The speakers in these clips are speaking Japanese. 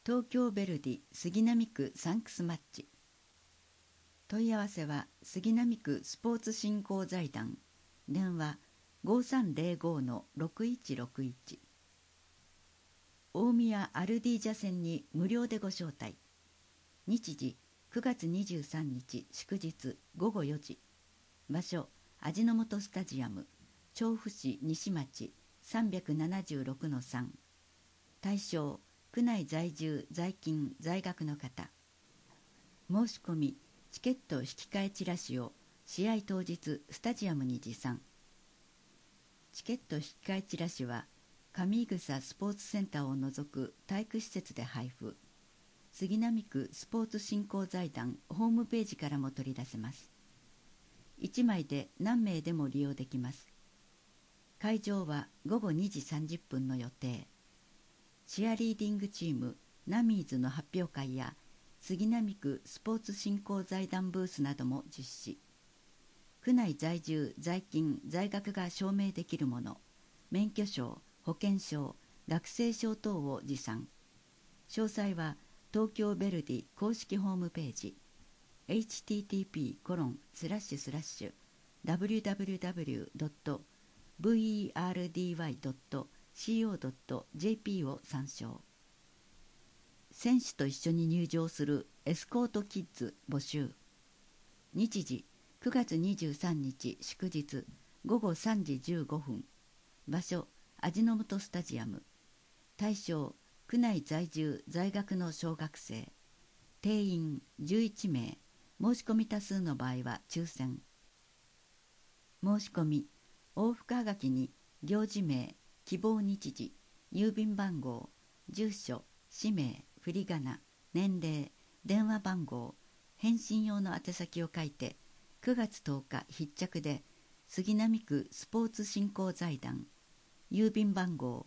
東京ヴェルディ杉並区サンクスマッチ。問い合わせは杉並区スポーツ振興財団、電話5305-6161。大宮アルディージャ線に無料でご招待。日時9月23日祝日午後4時。場所味の素スタジアム、調布市西町 376-3。対象区内在住在勤在学の方。申し込みチケット引換チラシを試合当日スタジアムに持参。チケット引換チラシは上井草スポーツセンターを除く体育施設で配布。杉並区スポーツ振興財団ホームページからも取り出せます。1枚で何名でも利用できます。会場は午後2時30分の予定。チアリーディングチームナミーズの発表会や杉並区スポーツ振興財団ブースなども実施。区内在住在勤在学が証明できるもの、免許証、保険証、学生証等を持参。詳細は東京ヴェルディ公式ホームページ http://www.verdy.co.jp を参照。選手と一緒に入場するエスコートキッズ募集。日時9月23日祝日午後3時15分。場所味の素スタジアム。対象区内在住在学の小学生。定員11名。申し込み多数の場合は抽選。申し込み往復はがきに行事名、希望日時、郵便番号、住所、氏名、振り仮名、年齢、電話番号、返信用の宛先を書いて9月10日必着で杉並区スポーツ振興財団、郵便番号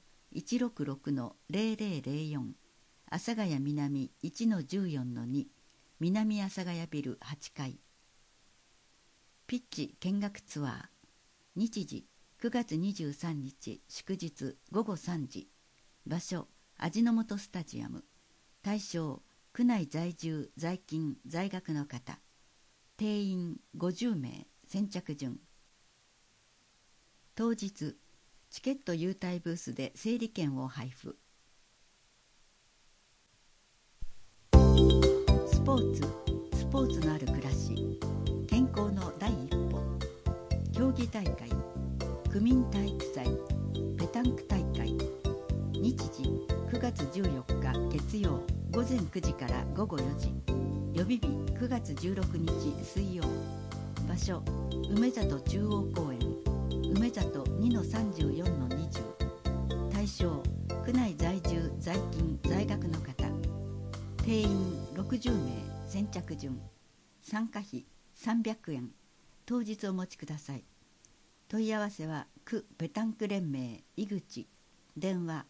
166-0004 阿佐ヶ谷南 1-14-2 南阿佐ヶ谷ビル8階。ピッチ見学ツアー。日時9月23日祝日午後3時。場所味の素スタジアム。対象区内在住在勤在学の方。定員50名。先着順。当日チケット優待ブースで整理券を配布。スポーツのある暮らし、健康の第一歩。競技大会、区民体育祭、ペタンク大会。日時9月14日月曜午前9時から午後4時。予備日9月16日水曜。場所梅里中央公園、梅里 2-34-20。対象区内在住在勤在学の方。定員60名。先着順。参加費300円。当日お持ちください。問い合わせは区ペタンク連盟井口、電話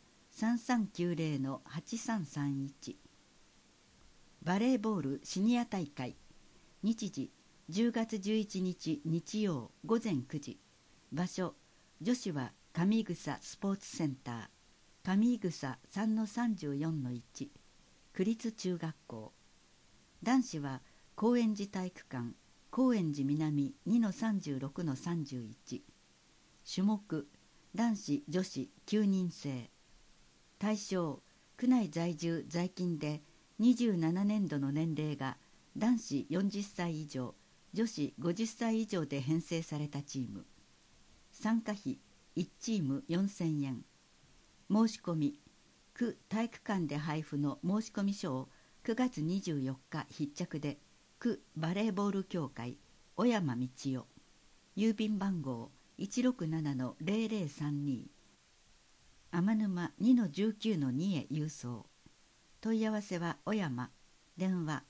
3390-8331。バレーボールシニア大会。日時10月11日日曜午前9時。場所女子は上井草スポーツセンター、上井草 3-34-1 区立中学校。男子は高円寺体育館、高円寺南 2-36-31。種目男子女子9人制。対象区内在住在勤で27年度の年齢が男子40歳以上女子50歳以上で編成されたチーム。参加費1チーム4000円。申し込み区体育館で配布の申込書を9月24日必着で区バレーボール協会小山道夫。郵便番号 167-0032 天沼 2-19-2 へ郵送。問い合わせは小山、電話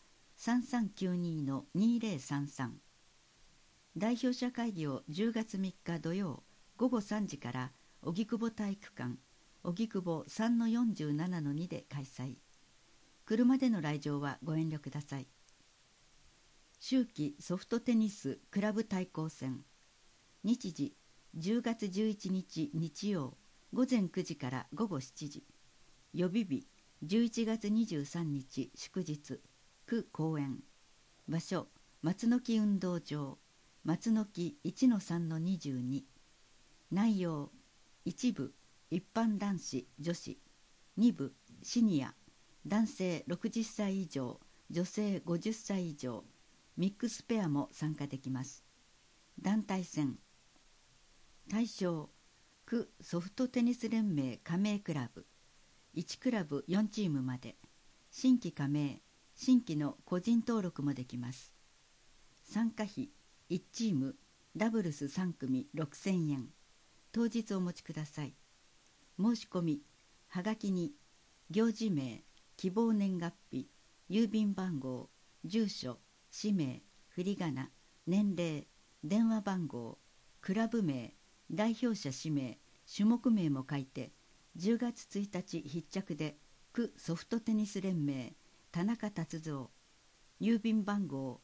3392-2033。代表者会議を10月3日土曜午後3時から荻窪体育館荻窪 3-47-2 で開催。車での来場はご遠慮ください。秋季ソフトテニスクラブ対抗戦。日時10月11日日曜午前9時から午後7時。予備日 11月23日祝日、区公園。場所、松の木運動場、松の木 1-3-22。内容、1部一般男子女子、2部シニア男性60歳以上女性50歳以上、ミックスペアも参加できます。団体戦。対象、区ソフトテニス連盟加盟クラブ、1クラブ4チームまで。新規加盟、新規の個人登録もできます。参加費、1チームダブルス3組6000円。当日お持ちください。申し込み、はがきに行事名、希望年月日、郵便番号、住所、氏名、振り仮名、年齢、電話番号、クラブ名、代表者氏名、種目名も書いて、10月1日必着で区ソフトテニス連盟田中達三、郵便番号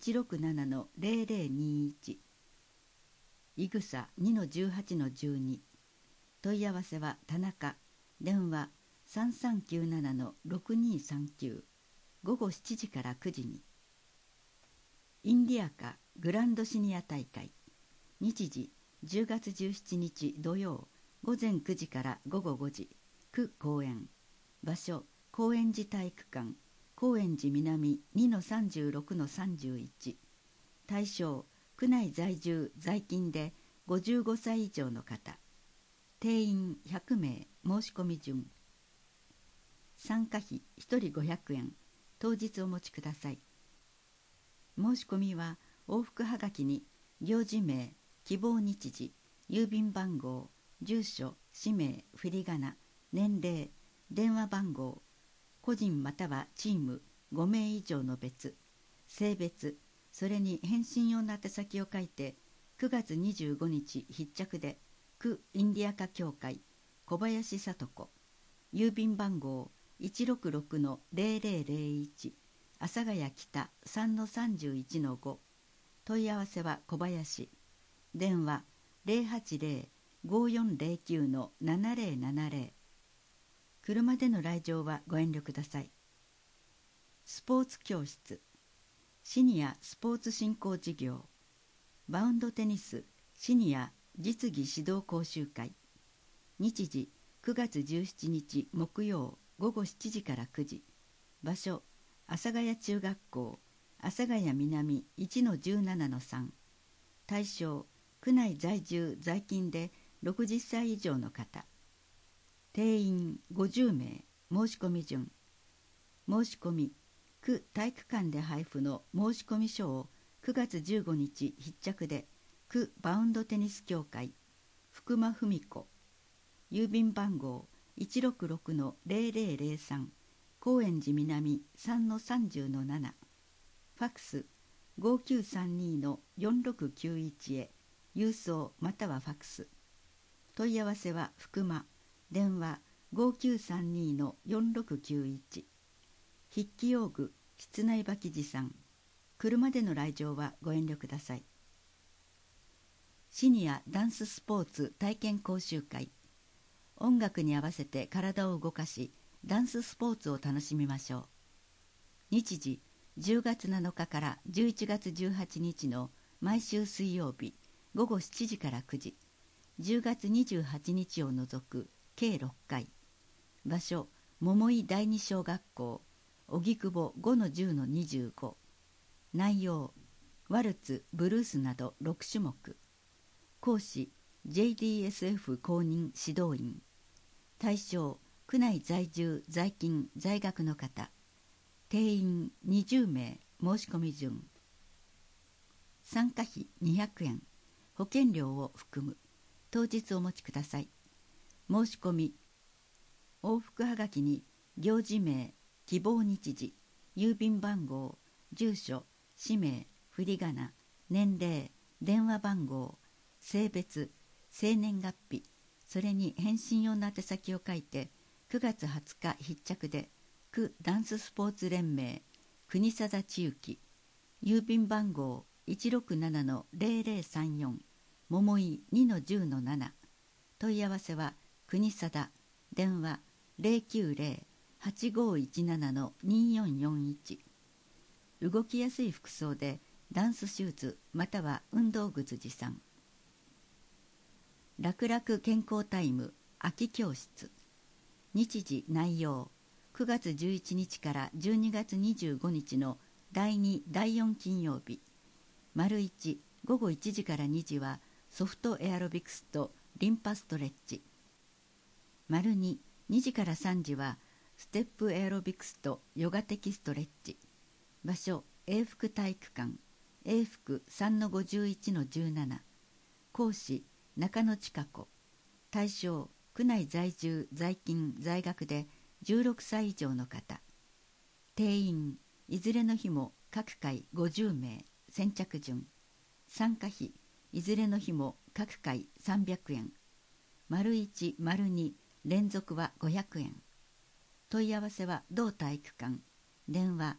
167-0021、いぐさ 2-18-12。問い合わせは田中、電話 3397-6239、午後7時から9時に。インディアカグランドシニア大会、日時10月17日土曜午前9時から午後5時、区公園。場所、高円寺体育館、高円寺南 2-36-31。対象、区内在住在勤で55歳以上の方。定員100名。申し込み順。参加費1人500円。当日お持ちください。申し込みは往復はがきに行事名、希望日時、郵便番号、住所、氏名、振り仮名、年齢、電話番号、個人またはチーム5名以上の別、性別、それに返信用の宛先を書いて、9月25日必着で区インディアカ協会小林聡子、郵便番号 166-0001、阿佐ヶ谷北 3-31-5。問い合わせは小林。電話 080-5409-7070。車での来場はご遠慮ください。スポーツ教室、シニアスポーツ振興事業、バウンドテニスシニア実技指導講習会。日時9月17日木曜午後7時から9時。場所、阿佐ヶ谷中学校阿佐ヶ谷南 1-17-3。対象、区内在住在勤で60歳以上の方。定員50名。申し込み順。申し込み、区体育館で配布の申し込み書を9月15日必着で区バウンドテニス協会福間文子、郵便番号 166-0003、高円寺南 3-30-7。ファックス 5932-4691 へ郵送またはファックス。問い合わせは福間。電話 5932-4691。筆記用具室内履き持参。車での来場はご遠慮ください。シニアダンススポーツ体験講習会。音楽に合わせて体を動かし、ダンススポーツを楽しみましょう。日時10月7日から11月18日の毎週水曜日午後7時から9時、10月28日を除く計6回。場所、桃井第二小学校荻窪 5-10-25。内容、ワルツ、ブルースなど6種目。講師、JDSF 公認指導員。対象、区内在住在勤在学の方。定員20名。申し込み順。参加費200円。保険料を含む。当日お持ちください。申し込み、往復はがきに行事名、希望日時、郵便番号、住所、氏名、振り仮名、年齢、電話番号、性別、生年月日、それに返信用の宛先を書いて、9月20日必着で区ダンススポーツ連盟国定地域、郵便番号 167-0034、桃井 2-10-7。問い合わせは国定。電話 8517-2441。動きやすい服装でダンスシューズまたは運動靴持参。楽々健康タイム秋教室。日時内容9月11日から12月25日の第2第4金曜日。丸1午後1時から2時はソフトエアロビクスとリンパストレッチ。丸2、2時から3時はステップエアロビクスとヨガ的ストレッチ。場所永福体育館、永福 3-51-17。講師中野千佳子。対象区内在住在勤在学で16歳以上の方。定員いずれの日も各回50名。先着順。参加費いずれの日も各回300円。丸1、丸2連続は500円。問い合わせは同体育館。電話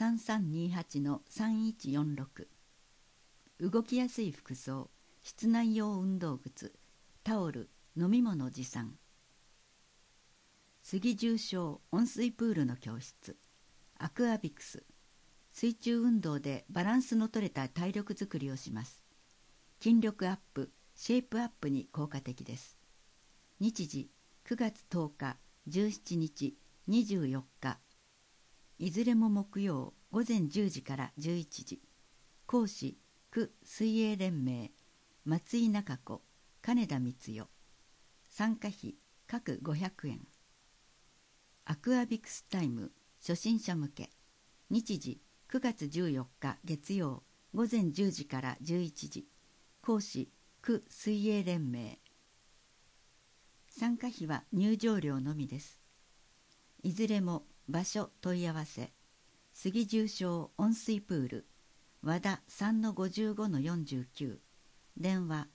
3328-3146。動きやすい服装、室内用運動靴、タオル、飲み物持参。杉重症温水プールの教室。アクアビクス。水中運動でバランスの取れた体力づくりをします。筋力アップ、シェイプアップに効果的です。日時9月10日、17日、24日。いずれも木曜午前10時から11時。講師区水泳連盟松井中子、金田光代。参加費各500円。アクアビクスタイム初心者向け。日時9月14日月曜午前10時から11時。講師区水泳連盟。参加費は入場料のみです。いずれも場所問い合わせ。杉重症温水プール和田 3-55-49。電話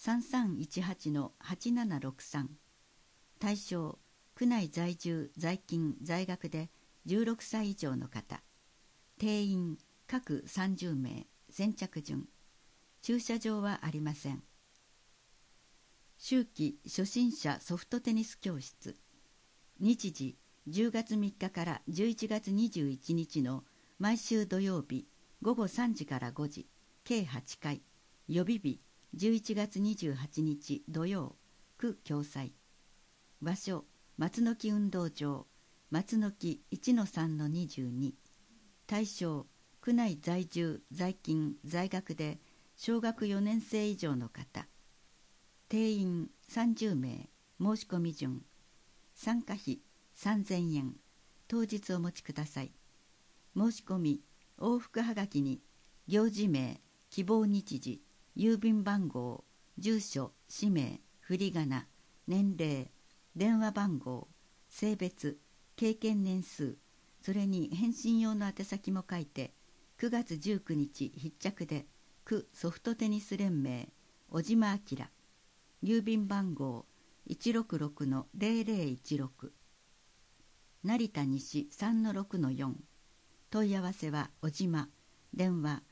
3318-8763。対象区内在住在勤在学で16歳以上の方。定員各30名。先着順。駐車場はありません。秋季初心者ソフトテニス教室。日時10月3日から11月21日の毎週土曜日午後3時から5時、計8回。予備日11月28日土曜、区共催。場所松の木運動場、松の木 1-3-22。対象区内在住在勤在学で小学4年生以上の方。定員30名。申し込み順。参加費3000円。当日お持ちください。申し込み往復はがきに行事名、希望日時、郵便番号、住所、氏名、振り仮名、年齢、電話番号、性別、経験年数、それに返信用の宛先も書いて、9月19日必着で区ソフトテニス連盟小島明。郵便番号 166-0016。成田西 3-6-4。問い合わせは小島。電話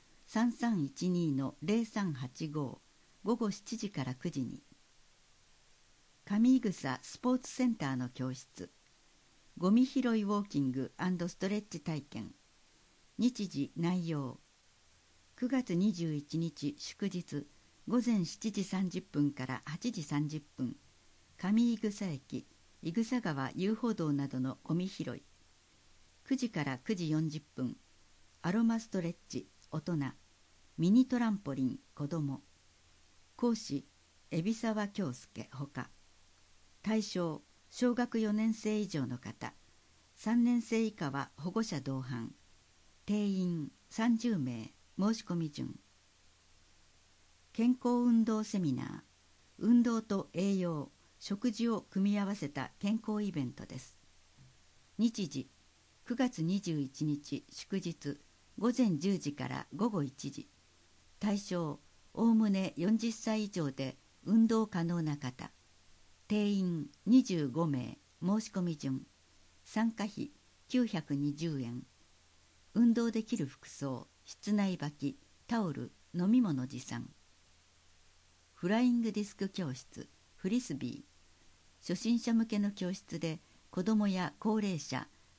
3312-0385。午後7時から9時に。上井草スポーツセンターの教室。ゴミ拾いウォーキング&ストレッチ体験。日時内容9月21日祝日午前7時30分から8時30分。上井草駅、井草川遊歩道などのゴミ拾い。9時から9時40分。アロマストレッチ大人、ミニトランポリン子ども。講師海老沢京介ほか。対象小学4年生以上の方。3年生以下は保護者同伴。定員30名。申し込み順。健康運動セミナー。運動と栄養、食事を組み合わせた健康イベントです。日時9月21日祝日午前10時から午後1時。対象おおむね40歳以上で運動可能な方。定員25名。申し込み順。参加費920円。運動できる服装、室内履き、タオル、飲み物持参。フライングディスク教室、フリスビー。初心者向けの教室で子どもや高齢者、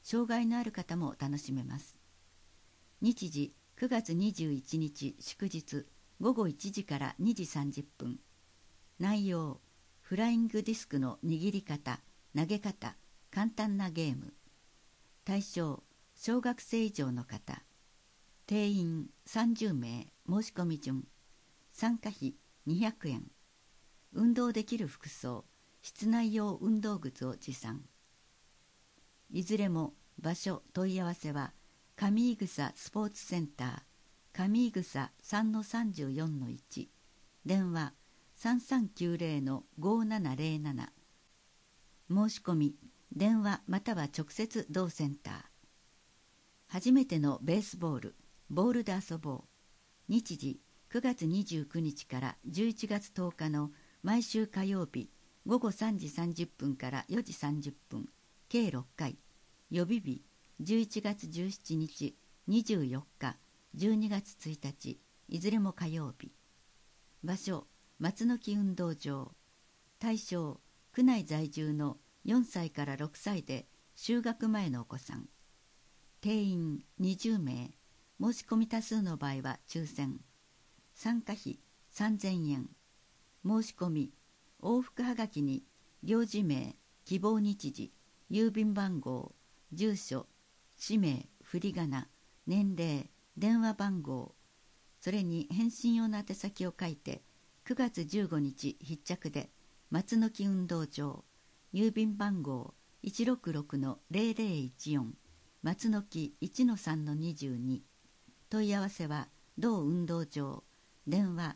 障害のある方も楽しめます。日時9月21日祝日午後1時から2時30分。内容、フライングディスクの握り方、投げ方、簡単なゲーム。対象、小学生以上の方。定員30名、申し込み順。参加費200円。運動できる服装、室内用運動靴を持参。いずれも場所問い合わせは上井草スポーツセンター上井草 3-34-1 電話 3390-5707 申し込み電話または直接同センター。初めてのベースボールボールで遊ぼう。日時9月29日から11月10日の毎週火曜日午後3時30分から4時30分計6回。予備日11月17日、24日、12月1日、いずれも火曜日。場所、松の木運動場。対象、区内在住の4歳から6歳で就学前のお子さん。定員20名、申し込み多数の場合は抽選。参加費3000円。申し込み、往復はがきに領事名、希望日時、郵便番号、住所、氏名、振り仮名、年齢、電話番号、それに返信用の宛先を書いて9月15日必着で松の木運動場、郵便番号 166-0014 松の木 1-3-22 問い合わせは同運動場、電話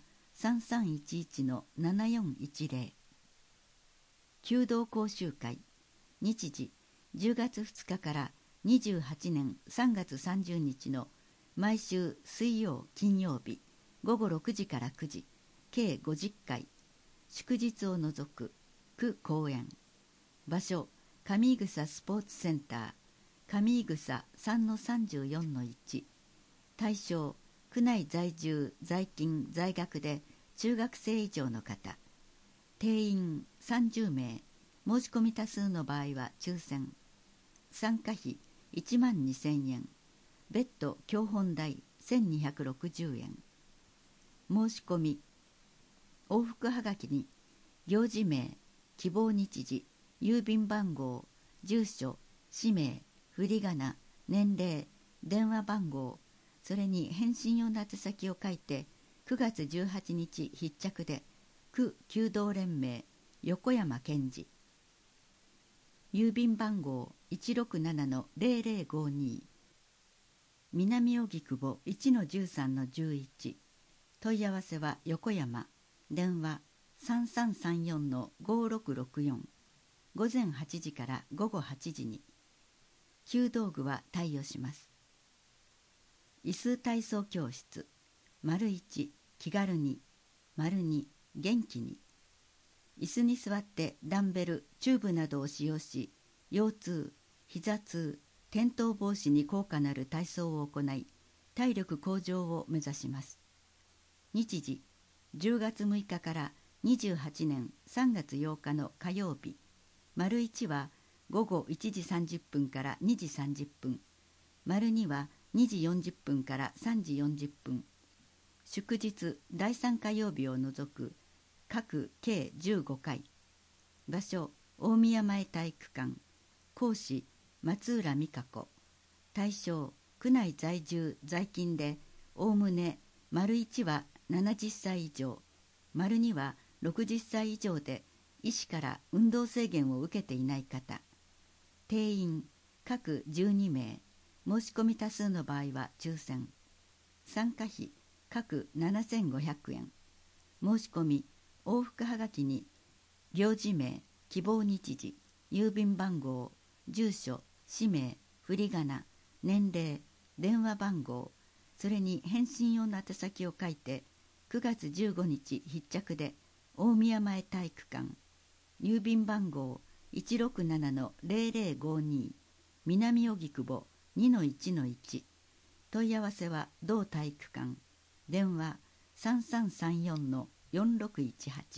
3311-7410。弓道講習会。日時10月2日から28年3月30日の毎週水曜金曜日午後6時から9時計50回。祝日を除く区公園。場所、上井草スポーツセンター上井草 3-34-1。対象、区内在住在勤在学で中学生以上の方。定員30名、申し込み多数の場合は抽選。参加費12,000円。別途教本代1260円。申し込み、往復はがきに行事名、希望日時、郵便番号、住所、氏名、振り仮名、年齢、電話番号、それに返信用の宛先を書いて9月18日必着で区弓道連盟横山健二。郵便番号 167-0052 南荻窪 1-13-11 問い合わせは横山。電話 3334-5664 午前8時から午後8時に。弓道具は貸与します。椅子体操教室。1気軽に。2元気に。椅子に座ってダンベル、チューブなどを使用し、腰痛、膝痛、転倒防止に効果のある体操を行い、体力向上を目指します。日時、10月6日から28年3月8日の火曜日。1は午後1時30分から2時30分。2は2時40分から3時40分。祝日第3火曜日を除く各計15回。場所、大宮前体育館。講師、松浦美香子。対象、区内在住在勤でおおむね1は70歳以上、2は60歳以上で医師から運動制限を受けていない方。定員各12名。申し込み多数の場合は抽選。参加費各7500円。申し込み、往復はがきに行事名、希望日時、郵便番号、住所、氏名、振り仮名、年齢、電話番号、それに返信用の宛先を書いて9月15日必着で大宮前体育館。郵便番号 167-0052 南荻窪 2-1-1。問い合わせは同体育館。電話 3334-4618。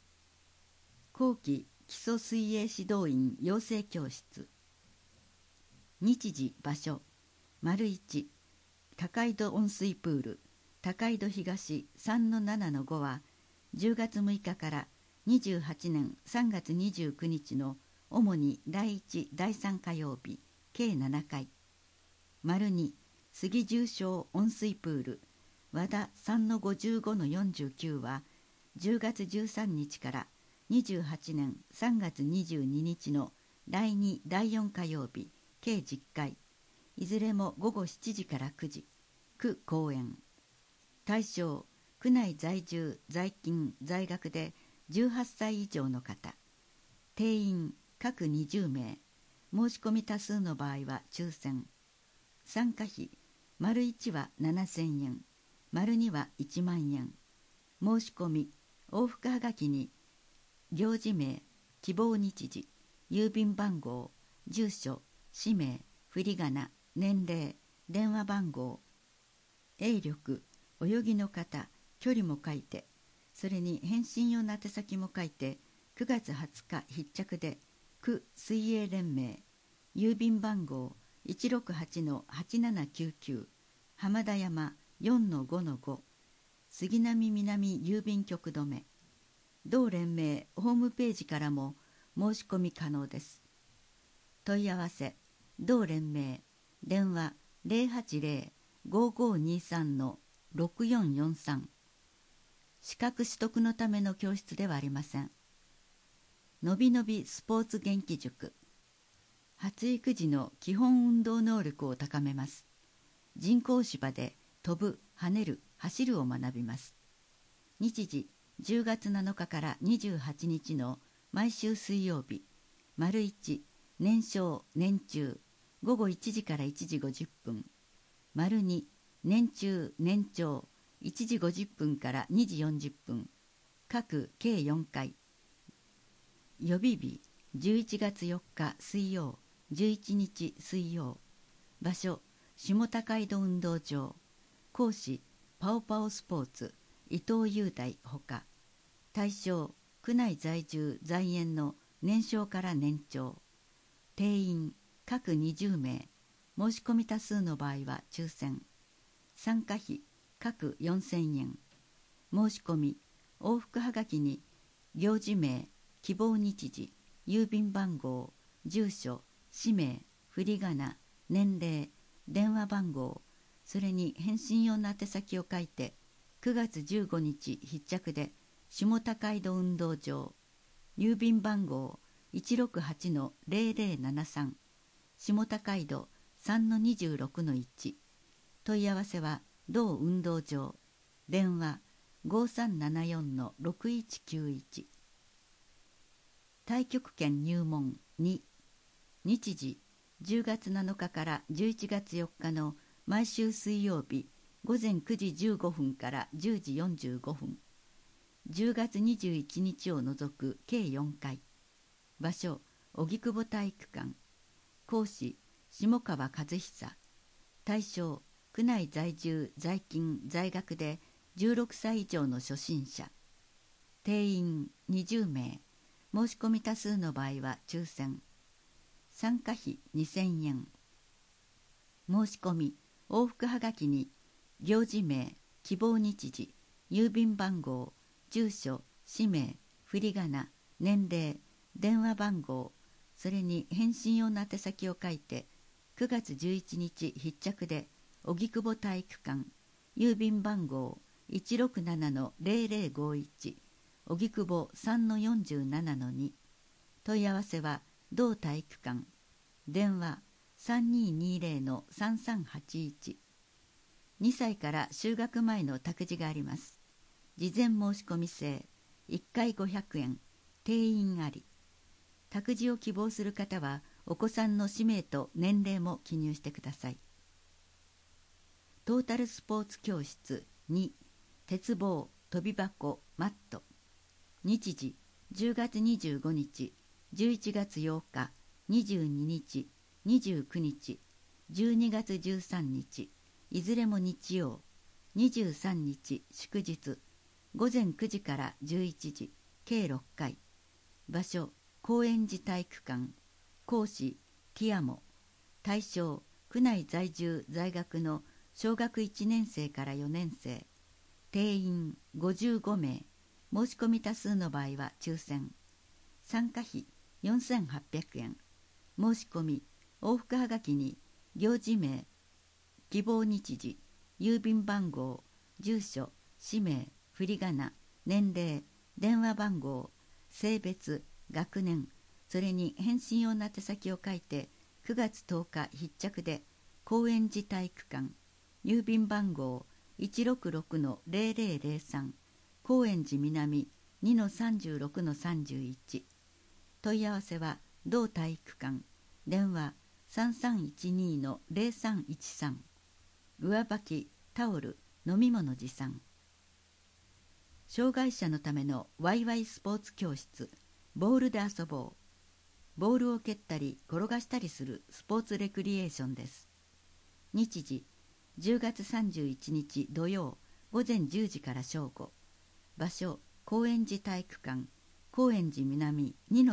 後期基礎水泳指導員養成教室。 日時場所丸1高井戸温水プール高井戸東 3-7-5 は10月6日から28年3月29日の主に第1第3火曜日計7回。丸2杉重賞温水プール和田 3-55-49 は10月13日から28年3月22日の第2第4火曜日計10回。いずれも午後7時から9時。区公園。対象区内在住在勤在学で18歳以上の方。定員各20名。申し込み多数の場合は抽選。参加費丸1は7000円丸2は1万円。申し込み往復はがきに行事名希望日時郵便番号住所氏名振り仮名年齢電話番号泳力泳ぎの方距離も書いて、それに返信用の宛先も書いて9月20日必着で区水泳連盟郵便番号 168-8799 浜田山 4-5-5 杉並南郵便局止め。同連盟ホームページからも申し込み可能です。問い合わせ同連盟電話 080-5523-6443 資格取得のための教室ではありません。のびのびスポーツ元気塾。発育時の基本運動能力を高めます。人工芝で飛ぶ、跳ねる、走るを学びます。日時10月7日から28日の毎週水曜日。丸1年少年中午後1時から1時50分。丸2年中年長1時50分から2時40分。各計4回。予備日11月4日水曜11日水曜。場所下高井戸運動場。講師パオパオスポーツ伊藤雄大ほか。対象区内在住在園の年少から年長。定員各20名。申し込み多数の場合は抽選。参加費各4000円。申し込み往復はがきに行事名希望日時郵便番号住所氏名振り仮名年齢電話番号それに返信用の宛先を書いて9月15日必着で下高井戸運動場郵便番号 168-0073 下高井戸 3-26-1 問い合わせは同運動場電話 5374-6191 太極拳入門2日時10月7日から11月4日の毎週水曜日午前9時15分から10時45分。10月21日を除く計4回。場所荻窪体育館。講師下川和久。対象区内在住在勤在学で16歳以上の初心者。定員20名。申し込み多数の場合は抽選。参加費2000円。申し込み往復はがきに行事名希望日時郵便番号住所氏名振り仮名年齢電話番号それに返信用の宛先を書いて9月11日必着で荻窪体育館郵便番号 167-0051 荻窪 3-47-2 問い合わせは同体育館電話 3220-3381 2歳から就学前の託児があります。事前申し込み制1回500円定員あり。託児を希望する方はお子さんの氏名と年齢も記入してください。トータルスポーツ教室2鉄棒跳び箱マット。日時10月25日11月8日22日29日12月13日いずれも日曜23日祝日午前9時から11時計6回。場所高円寺体育館。講師ティアモ。 対象区内在住在学の小学1年生から4年生、定員55名、申し込み多数の場合は抽選。参加費4800円。申し込み往復はがきに行事名、希望日時、郵便番号、住所、氏名、振り仮名、年齢、電話番号、性別、学年、それに返信用の宛先を書いて9月10日必着で高円寺体育館、郵便番号 166-0003 高円寺南 2-36-31。問い合わせは同体育館、電話 3312-0313。上履き、タオル、飲み物持参。障害者のためのワイワイスポーツ教室、ボールで遊ぼう。ボールを蹴ったり転がしたりするスポーツレクリエーションです。日時10月31日土曜午前10時から正午。場所高円寺体育館、高円寺南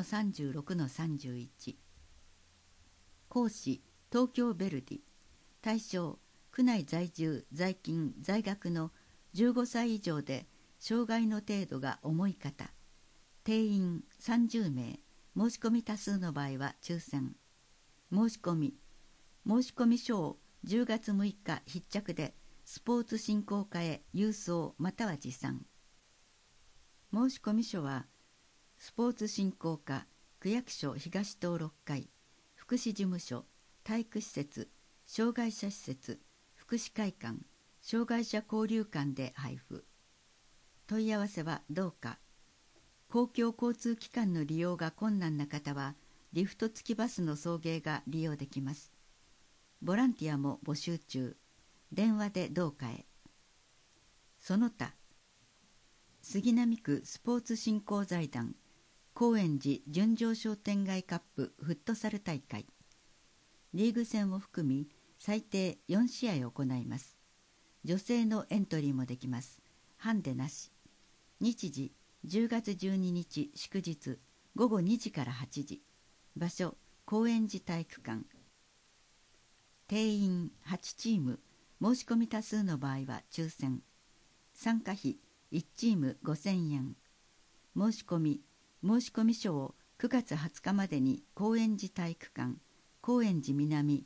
2-36-31。講師東京ヴェルディ。対象区内在住在勤在学の15歳以上で障害の程度が重い方。定員30名。申し込み多数の場合は抽選。申し込み書を10月6日必着でスポーツ振興課へ郵送または持参。申し込み書はスポーツ振興課区役所東東6階、福祉事務所、体育施設、障害者施設、福祉会館、障害者交流館で配布。問い合わせはどうか。公共交通機関の利用が困難な方はリフト付きバスの送迎が利用できます。ボランティアも募集中。電話でどうかへ。その他杉並区スポーツ振興財団高円寺純情商店街カップフットサル大会。リーグ戦を含み最低4試合を行います。女性のエントリーもできます。ハンデなし。日時10月12日祝日午後2時から8時。場所高円寺体育館。定員8チーム。申し込み多数の場合は抽選。参加費1チーム5000円。申し込み書を9月20日までに高円寺体育館高円寺南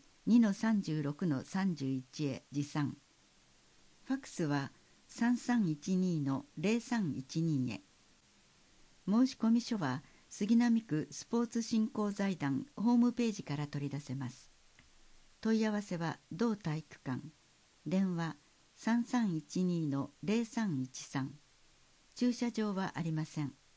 2-36-31 へ持参。ファックスは 3312-0312 へ。申し込み書は杉並区スポーツ振興財団ホームページから取り出せます。問い合わせは同体育館、電話 3312-0313。駐車場はありません。